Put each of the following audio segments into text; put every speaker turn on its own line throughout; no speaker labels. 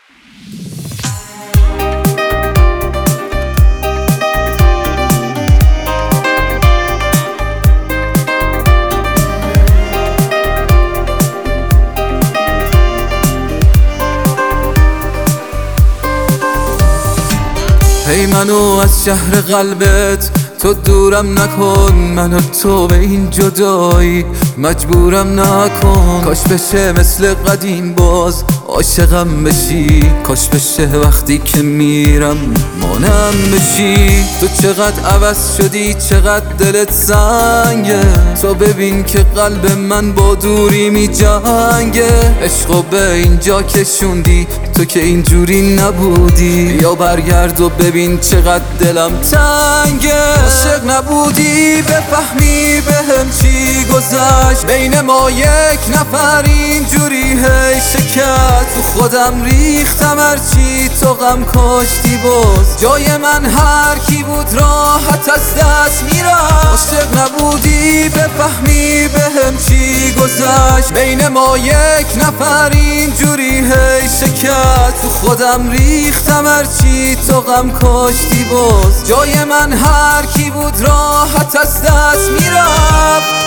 ای منو از شهر قلبت تو دورم نکن، منو تو به این جدایی مجبورم نکن. کاش بشه مثل قدیم باز عاشقم بشی، کاش بشه وقتی که میرم مانم بشی. تو چقدر عوض شدی، چقدر دلت سنگه، تو ببین که قلب من با دوری می جنگه. عشقو به اینجا کشوندی تو که اینجوری نبودی، یا برگرد و ببین چقدر دلم تنگه. عاشق نبودی بفهمی بهم چی گذشت، بین ما یک نفر اینجوری هی شکست. تو خودم ریختم هرچی تو غم کاشتی باز، جای من هر کی بود راحت از دست میرفت. عاشق نبودی بفهمی بهم چی گذشت، بین ما یک نفر اینجوری هی شکست. تو خودم ریختم هرچی تو غم کاشتی باز، جای من هر کی بود راحت از دست میرفت.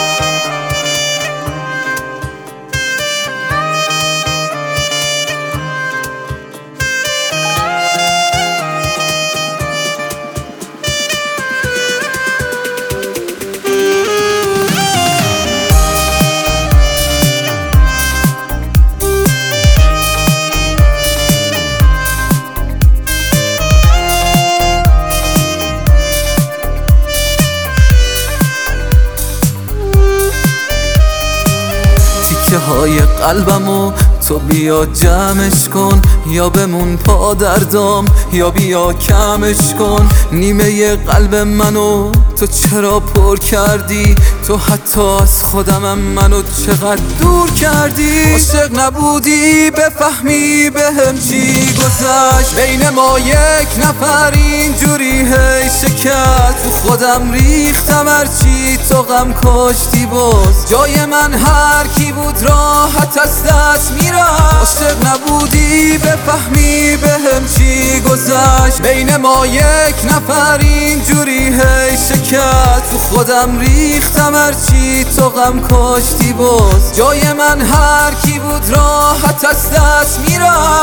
تیکه های قلبمو تو بیا جمعش کن، یا بمون پا دردام یا بیا کمش کن. نیمه قلب منو تو چرا پر کردی، تو حتی از خودمم منو چقدر دور کردی. عاشق نبودی بفهمی بهم چی گذشت، بین ما یک نفر اینجوری هی شکست. تو خودم ریختم هرچی تو غم کاشتی باز، جای من هر کی بود راحت از دست میرفت. عاشق نبودی بفهمی بهم چی گذشت، بین ما یک نفر اینجوری هی شکست. تو خودم ریختم هرچی تو غم کاشتی باز، جای من هر کی بود راحت از دست میرفت.